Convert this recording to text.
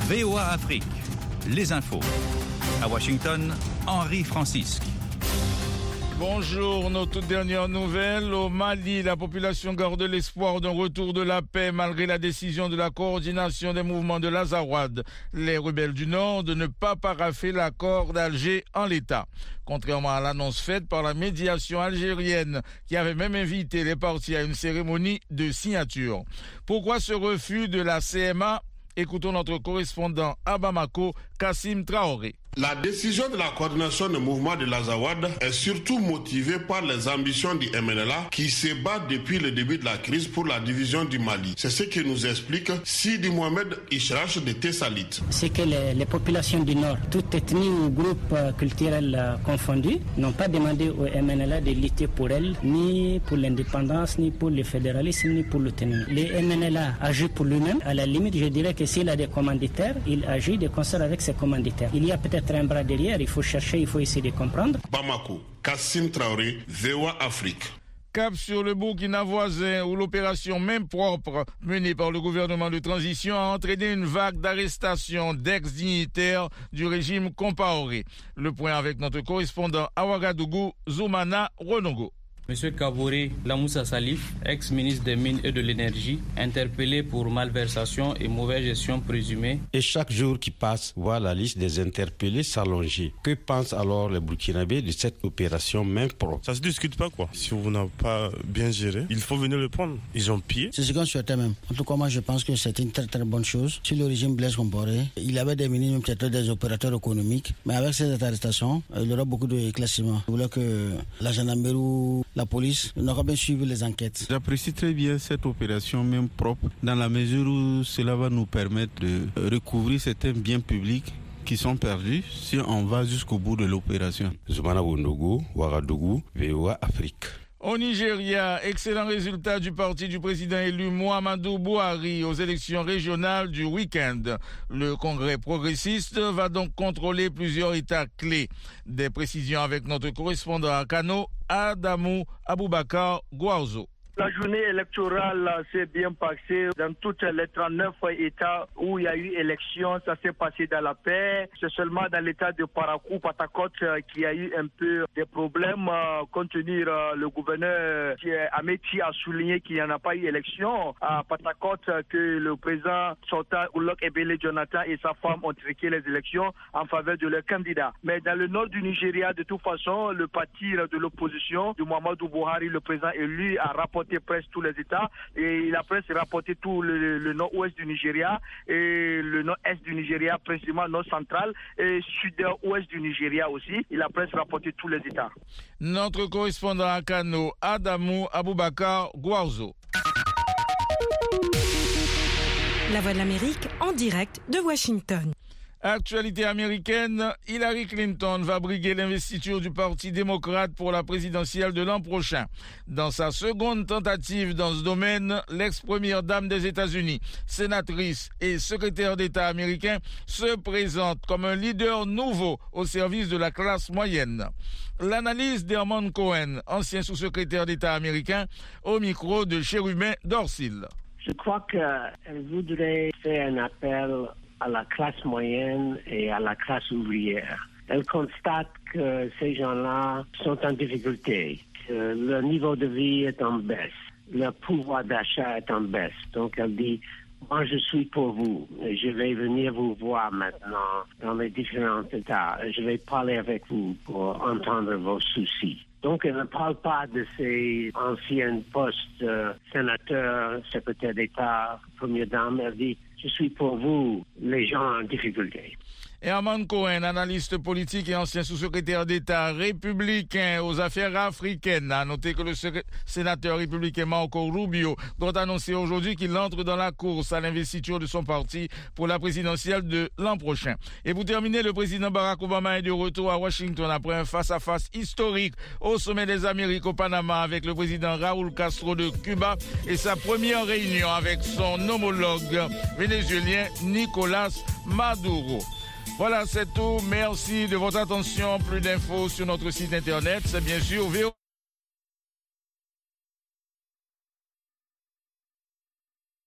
VOA Afrique, les infos. À Washington, Henri Francisque. Bonjour, nos toutes dernières nouvelles. Au Mali, la population garde l'espoir d'un retour de la paix malgré la décision de la coordination des mouvements de l'Azawad, les rebelles du Nord, de ne pas paraffer l'accord d'Alger en l'état. Contrairement à l'annonce faite par la médiation algérienne, qui avait même invité les parties à une cérémonie de signature. Pourquoi ce refus de la CMA ? Écoutons notre correspondant à Bamako, Kassim Traoré. La décision de la coordination des mouvements de l'Azawad est surtout motivée par les ambitions du MNLA qui se bat depuis le début de la crise pour la division du Mali. C'est ce que nous explique Sidi Mohamed Ishrach de Tessalit. C'est que les populations du Nord, toutes ethnies ou groupes culturels confondus, n'ont pas demandé au MNLA de lutter pour elles, ni pour l'indépendance, ni pour le fédéralisme, ni pour l'autonomie. Le MNLA agit pour lui-même. À la limite, je dirais que s'il a des commanditaires, il agit de concert avec ses commanditaires. Il y a peut-être un bras derrière, il faut chercher, il faut essayer de comprendre. Bamako, Kassim Traoré, VOA Afrique. Cap sur le Burkina voisin où l'opération Main propre menée par le gouvernement de transition a entraîné une vague d'arrestations d'ex-dignitaires du régime Compaoré. Le point avec notre correspondant à Ouagadougou, Zoumana Ronongo. Monsieur Kaboré Lamoussa Salif, ex-ministre des Mines et de l'Énergie, interpellé pour malversation et mauvaise gestion présumée. Et chaque jour qui passe voit la liste des interpellés s'allonger. Que pensent alors les Burkinabés de cette opération Main propre ? Ça se discute pas quoi. Si vous n'avez pas bien géré, il faut venir le prendre. Ils ont pillé. C'est ce qu'on souhaitait même. En tout cas, moi je pense que c'est une très très bonne chose. Si le régime Blaise Compaoré, il avait des ministres, peut-être des opérateurs économiques, mais avec cette arrestation, il y aura beaucoup de classements. Je voulais que la gendarmerie ou la police n'aura bien suivi les enquêtes. J'apprécie très bien cette opération Main propre dans la mesure où cela va nous permettre de recouvrir certains biens publics qui sont perdus si on va jusqu'au bout de l'opération. Zoumana Ronongo, Ouagadougou, VOA Afrique. Au Nigeria, excellent résultat du parti du président élu Muhammadu Buhari aux élections régionales du week-end. Le Congrès progressiste va donc contrôler plusieurs États clés. Des précisions avec notre correspondant à Kano, Adamou Aboubakar Gouaouzo. La journée électorale s'est bien passée dans toutes les 39 États où il y a eu élection. Ça s'est passé dans la paix. C'est seulement dans l'État de Parakou, Patakot, qu'il y a eu un peu des problèmes. Compte tenu le gouverneur Amechi a souligné qu'il n'y en a pas eu élection à Patakot, que le président sortant Goodluck Ebele Jonathan et sa femme ont truqué les élections en faveur de leur candidat. Mais dans le nord du Nigeria, de toute façon, le parti de l'opposition de Muhammadu Buhari, le président élu, a rapporté presque tous les États et il a presque rapporté tout le nord-ouest du Nigeria et le nord-est du Nigeria, précisément nord-central et sud-ouest du Nigeria aussi. Il a presque rapporté tous les États. Notre correspondant à Kano, Adamou Aboubakar Gouaouzo. La Voix de l'Amérique en direct de Washington. Actualité américaine, Hillary Clinton va briguer l'investiture du Parti démocrate pour la présidentielle de l'an prochain. Dans sa seconde tentative dans ce domaine, l'ex-première dame des États-Unis, sénatrice et secrétaire d'État américain, se présente comme un leader nouveau au service de la classe moyenne. L'analyse d'Herman Cohen, ancien sous-secrétaire d'État américain, au micro de Chérubin Dorsil. Je crois qu'elle voudrait faire un appel à la classe moyenne et à la classe ouvrière. Elle constate que ces gens-là sont en difficulté, que leur niveau de vie est en baisse, leur pouvoir d'achat est en baisse. Donc elle dit, moi je suis pour vous, je vais venir vous voir maintenant dans les différents États, je vais parler avec vous pour entendre vos soucis. Donc, elle ne parle pas de ces anciens postes, sénateurs, secrétaire d'État, première dame. Elle dit, je suis pour vous, les gens en difficulté. Herman Cohen, analyste politique et ancien sous-secrétaire d'État républicain aux affaires africaines, a noté que le sénateur républicain Marco Rubio doit annoncer aujourd'hui qu'il entre dans la course à l'investiture de son parti pour la présidentielle de l'an prochain. Et pour terminer, le président Barack Obama est de retour à Washington après un face-à-face historique au sommet des Amériques au Panama avec le président Raúl Castro de Cuba et sa première réunion avec son homologue vénézuélien Nicolás Maduro. Voilà, c'est tout. Merci de votre attention. Plus d'infos sur notre site internet. C'est bien sûr VOA.